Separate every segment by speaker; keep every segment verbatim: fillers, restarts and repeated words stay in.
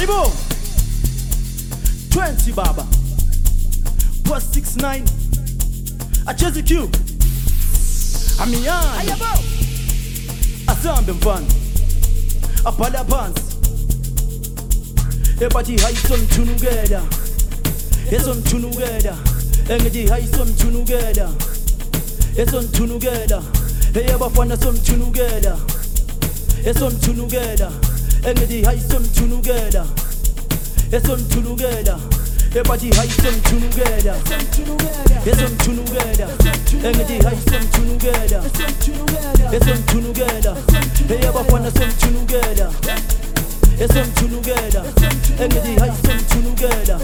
Speaker 1: Haribo twenty baba plus six nine acheze Q amiyani asambe mfana abhala phansi ebathi hayisomthunukela esomthunukela engithi hayisomthunukela esomthunukela eyabafana somthunukela esomthunukela engithi hayisomthunukela esomthunukela ebathi hayisomthunukela esomthunukela engithi hayisomthunukela esomthunukela eyabafana somthunukela esomthunukela engithi hayisomthunukela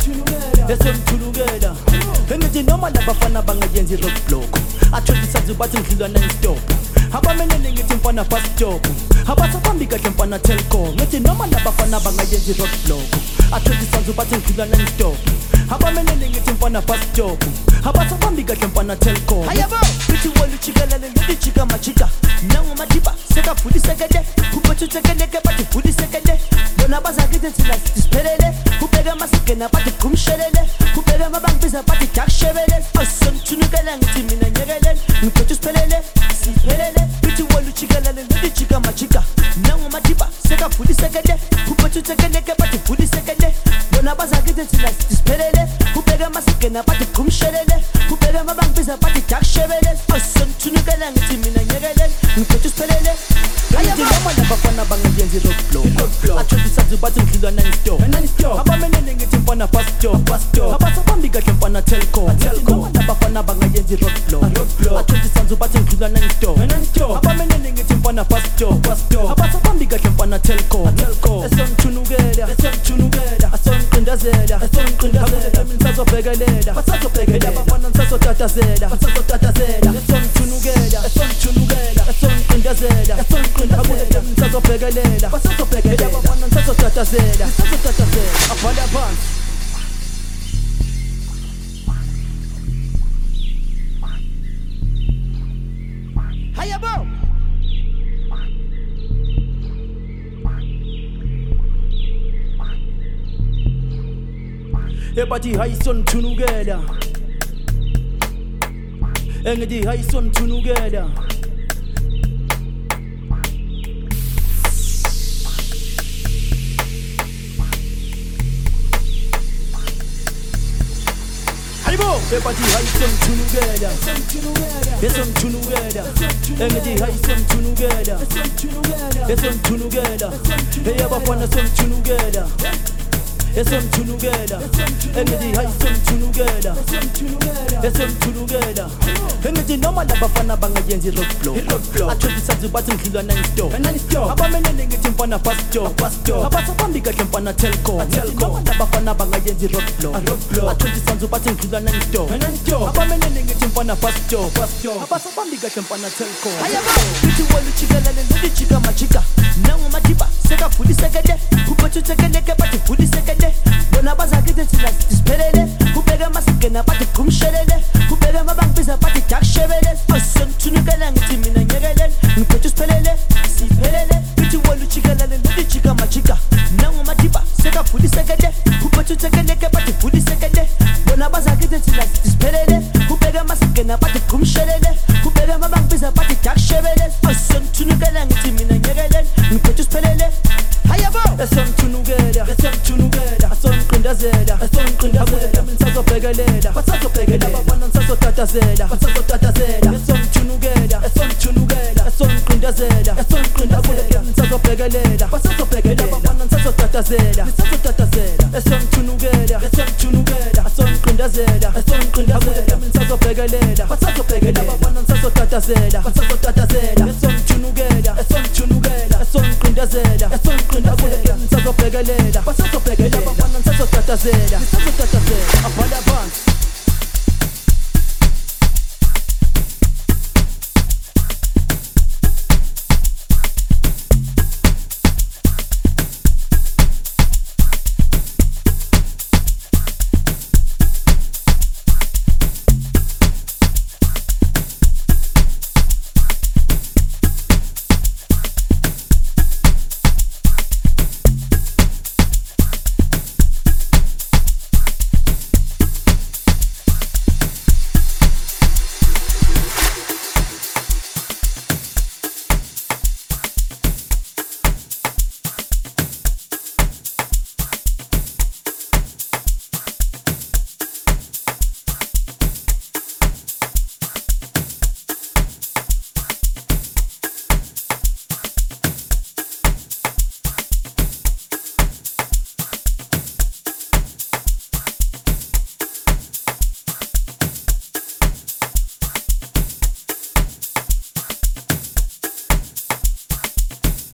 Speaker 1: esomthunukela engithi noma labafana bangayenzi rock block atholisazwe bathi ngidlulana stop abamenele ngithi mfana fast stop abasabambi kahle mfana telco ngithi noma labafana bangayenzi rock block atholisazwe bathi ngidlulana stop abamenele ngithi mfana fast stop abasabambi kahle mfana telco hayabo bithi wolu chikalale ngithi chika machika nangu madiba seka fudi sekede kupethu sekede ke bathi fudi sekede bona bazakithi thina siphelele ubeka masikena bathi kumshelele ubeka mabangibiza bathi jakushebele asomthunukela ngithi mina nyekelele ngiphethu siphelele siphelele bithi wolu chikalale ngithi chika machika nangu madiba seka fudi sekede kupethu sekede ke bathi fudi sekede bona bazakithi thina siphelele ubeka masikena bathi kumshelele ubeka mabangibiza bathi jakushebele asomthunukela ngithi mina nyekelele ngiphethu siphelele ngithi noma labafana bangayenzi rock block atholisazwe bathi ngidlulana stop abamenele ngithi mfana fast stop abasabambi kahle mfana telco noma labafana bangayenzi rock block atholisazwe bathi ngidlulana stop abamenele ngithi mfana fast stop abasabambi kahle mfana telco esomthunukela esomthunukela asomqindazela esomqindazela mina sazobhekelela basazobhekelela abafana sazotatazela basazotatazela esomthunukela esomthunukela esomqindazela esomqindazela mina sazobhekelela basazobhekelela abafana sazotatazela sazotatazela abhala phansi hayabo ebathi hayisomthunukela engithi hayisomthunukela haribo ebathi hayisomthunukela esomthunukela engithi hayisomthunukela esomthunukela eyabafana somthunukela esomthunukela engithi hayisomthunukela esomthunukela engithi noma labafana bangayenzi rock block atholisazwe bathi ngidlulana stop abamenele ngithi mfana fast stop abasabambi kahle mfana telco noma labafana bangayenzi rock block atholisazwe bathi ngidlulana stop abamenele ngithi mfana fast stop abasabambi kahle mfana telco ngithi wolu chikalale ngithi chika machika nangu madiba seka fudi sekede kupethu sekede ke bathi fudi sekede bona bazakithi thina siphelele ubeka masikena bathi kumshelele ubeka mabangibiza bathi jakushebele asomthunukela ngithi mina nyekelele ngiphethu siphelele siphelele bithi wolu chikalale ngithi chika machika nangu madiba seka fudi sekede kupethu sekede ke bathi fudi sekede bona bazakithi thina siphelele ubeka masikena bathi kumshelele ubeka mabangibiza bathi jakushebele asomthunukela ngithi mina nyekelele ngiphethu siphelele hayabo esomthunukela esomthunukela asomqindazela esomqindazela mina sazobhekelela basazobhekelela abafana sazotatazela basazotatazela esomthunukela esomthunukela esomqindazela esomqindazela mina sazobhekelela basazobhekelela abafana sazotatazela sazotatazela esomthunukela esomthunukela asomqindazela esomqindazela mina sazobhekelela basazobhekelela abafana sazotatazela basazotatazela esomthunukela esomthunukela esomqindazela esomqindazela mina sazobhekelela basazobhekelela abafana sazotatazela